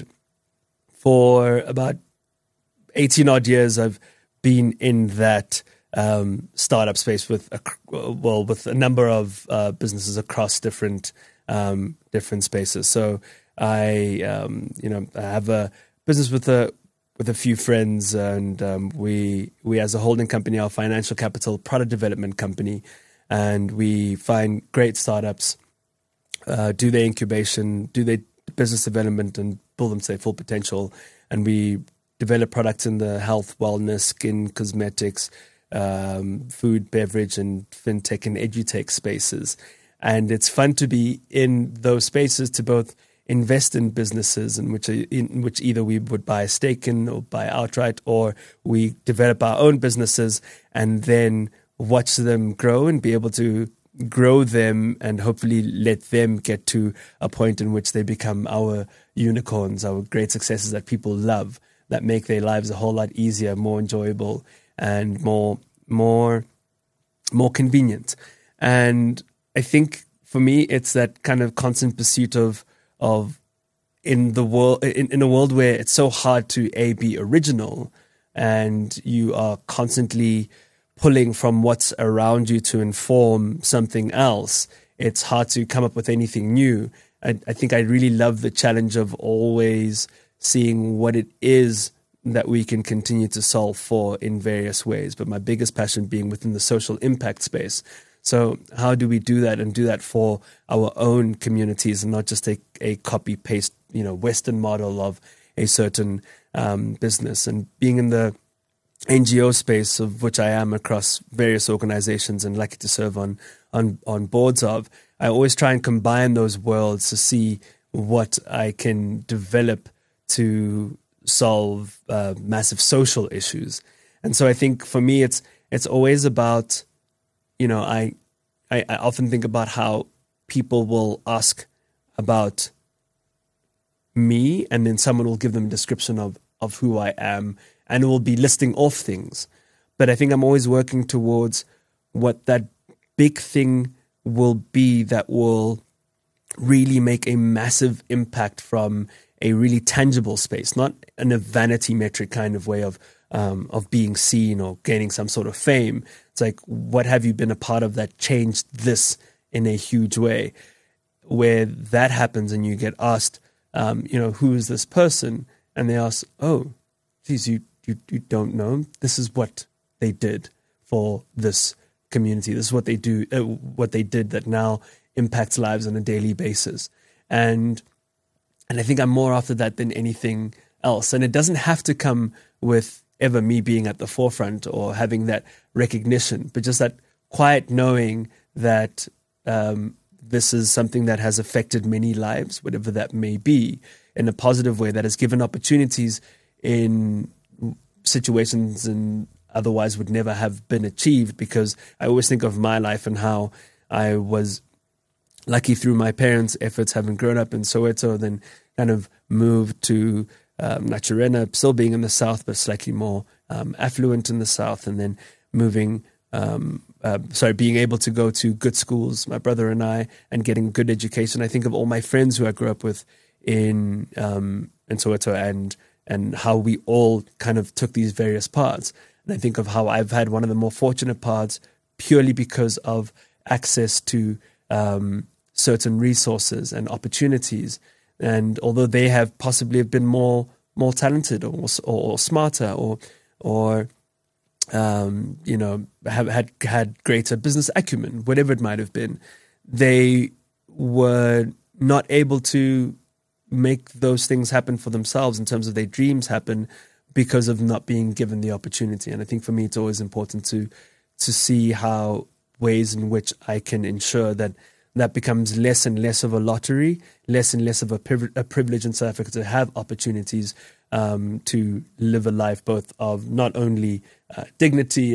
for about 18 odd years, I've been in that startup space with a number of businesses across different spaces. So I have a business with a few friends, and we as a holding company, our financial capital product development company, and we find great startups, do their incubation, do their business development, and build them to their full potential. And we develop products in the health, wellness, skin, cosmetics, food, beverage, and fintech and edutech spaces. And it's fun to be in those spaces to both invest in businesses in which either we would buy a stake in or buy outright, or we develop our own businesses and then watch them grow and be able to grow them and hopefully let them get to a point in which they become our unicorns, our great successes that people love, that make their lives a whole lot easier, more enjoyable, and more convenient. And I think for me, it's that kind of constant pursuit of in the world, in a world where it's so hard to be original, and you are constantly pulling from what's around you to inform something else. It's hard to come up with anything new. I think I really love the challenge of always seeing what it is that we can continue to solve for in various ways. But my biggest passion being within the social impact space. So how do we do that, and do that for our own communities, and not just a copy-paste, Western model of a certain business? And being in the NGO space, of which I am across various organizations and lucky to serve on boards of, I always try and combine those worlds to see what I can develop to solve massive social issues. And so I think for me, it's always about, I often think about how people will ask about me, and then someone will give them a description of who I am, and it will be listing off things. But I think I'm always working towards what that big thing will be that will really make a massive impact from a really tangible space, not in a vanity metric kind of way of being seen or gaining some sort of fame. It's like, what have you been a part of that changed this in a huge way? Where that happens and you get asked, who is this person? And they ask, oh, geez, you don't know. This is what they did for this community. This is what they do, what they did that now impacts lives on a daily basis. And I think I'm more after that than anything else. And it doesn't have to come with ever me being at the forefront or having that recognition, but just that quiet knowing that this is something that has affected many lives, whatever that may be, in a positive way, that has given opportunities in situations and otherwise would never have been achieved. Because I always think of my life and how I was lucky through my parents' efforts, having grown up in Soweto, then kind of moved to Naturena, still being in the south, but slightly more affluent in the south, and then being able to go to good schools, my brother and I, and getting good education. I think of all my friends who I grew up with in Soweto, and how we all kind of took these various paths. And I think of how I've had one of the more fortunate paths purely because of access to certain resources and opportunities. And although they have possibly been more talented or smarter or have had greater business acumen, whatever it might have been, they were not able to make those things happen for themselves in terms of their dreams happen because of not being given the opportunity. And I think for me, it's always important to see how ways in which I can ensure that becomes less and less of a lottery, less and less of a privilege in South Africa to have opportunities to live a life both of not only dignity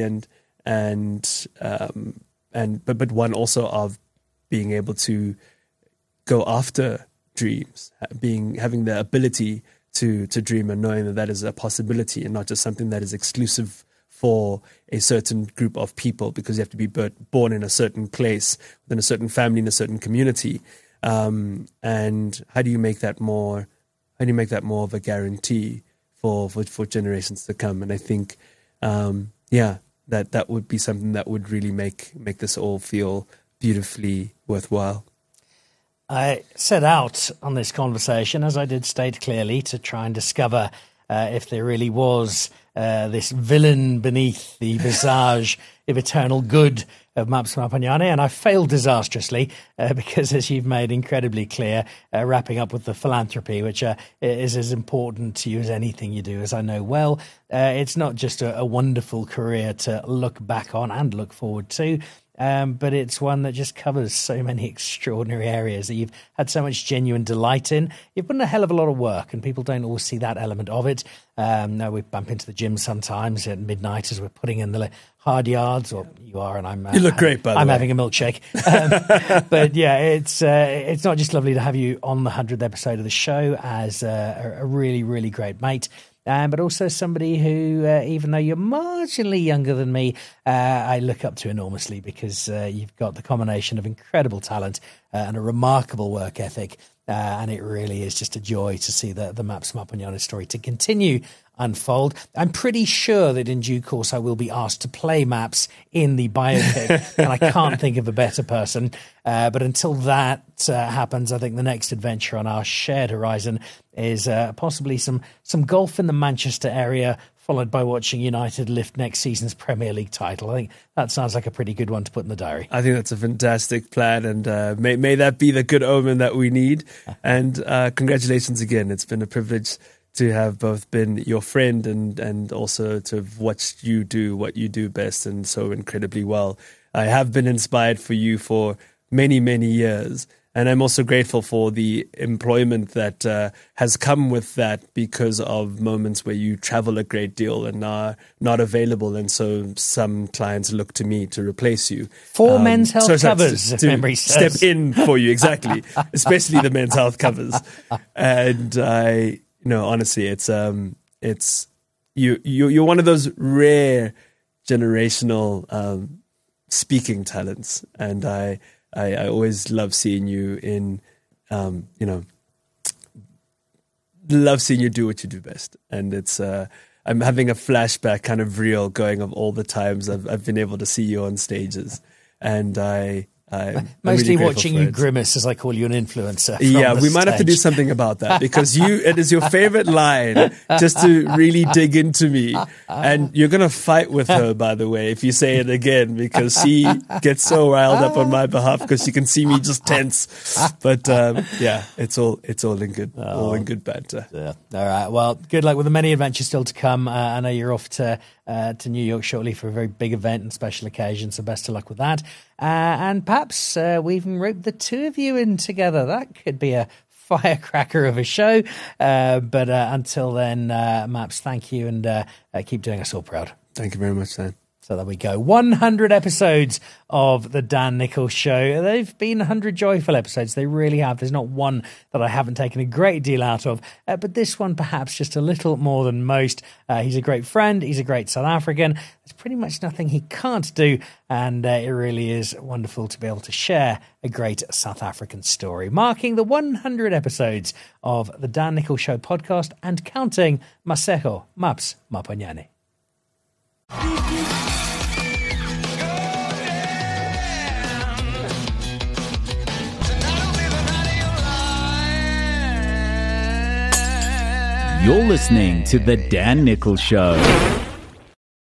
but one also of being able to go after dreams, having the ability to dream and knowing that is a possibility and not just something that is exclusive for a certain group of people because you have to be born in a certain place, within a certain family, in a certain community. And how do you make that more of a guarantee for generations to come? And I think, that would be something that would really make this all feel beautifully worthwhile. I set out on this conversation, as I did state clearly, to try and discover if there really was this villain beneath the visage of eternal good of Maps Mapanyane, and I failed disastrously because, as you've made incredibly clear, wrapping up with the philanthropy, which is as important to you as anything you do, as I know well. It's not just a wonderful career to look back on and look forward to, but it's one that just covers so many extraordinary areas that you've had so much genuine delight in. You've put in a hell of a lot of work, and people don't always see that element of it. No, we bump into the gym sometimes at midnight as we're putting in the hard yards, or you are, and I'm. You look great, by the way. I'm having a milkshake. But yeah, it's not just lovely to have you on the 100th episode of the show as a really, really great mate. But also somebody who, even though you're marginally younger than me, I look up to enormously because you've got the combination of incredible talent and a remarkable work ethic. And it really is just a joy to see the Maps Mapanyane story to continue unfold. I'm pretty sure that in due course I will be asked to play Maps in the biopic, and I can't think of a better person. But until that happens, I think the next adventure on our shared horizon is possibly some golf in the Manchester area, followed by watching United lift next season's Premier League title. I think that sounds like a pretty good one to put in the diary. I think that's a fantastic plan, and may that be the good omen that we need. And congratulations again. It's been a privilege to have both been your friend and also to have watched you do what you do best and so incredibly well. I have been inspired for you for many, many years. And I'm also grateful for the employment that has come with that because of moments where you travel a great deal and are not available. And so some clients look to me to replace you. For men's health covers, if memory serves. Step in for you, exactly. Especially the men's health covers. And honestly, you're one of those rare generational speaking talents. And I always love seeing you love seeing you do what you do best. And it's, I'm having a flashback kind of reel going of all the times I've been able to see you on stages. And I'm mostly really watching you grimace as I call you an influencer. Yeah, we might have to do something about that because it is your favorite line just to really dig into me. And you're going to fight with her, by the way, if you say it again, because she gets so riled up on my behalf because she can see me just tense. But it's all in good, all in good banter. Yeah. All right. Well, good luck with the many adventures still to come. I know you're off to New York shortly for a very big event and special occasion, so best of luck with that. And perhaps we even rope the two of you in together. That could be a firecracker of a show. But until then, Maps, thank you, and keep doing us all proud. Thank you very much, Dan. So there we go. 100 episodes of The Dan Nichols Show. They've been 100 joyful episodes. They really have. There's not one that I haven't taken a great deal out of. But this one, perhaps just a little more than most. He's a great friend. He's a great South African. There's pretty much nothing he can't do. And it really is wonderful to be able to share a great South African story. Marking the 100 episodes of The Dan Nichols Show podcast and counting. Masego Maps Mapanyane. You're listening to The Dan Nichols Show.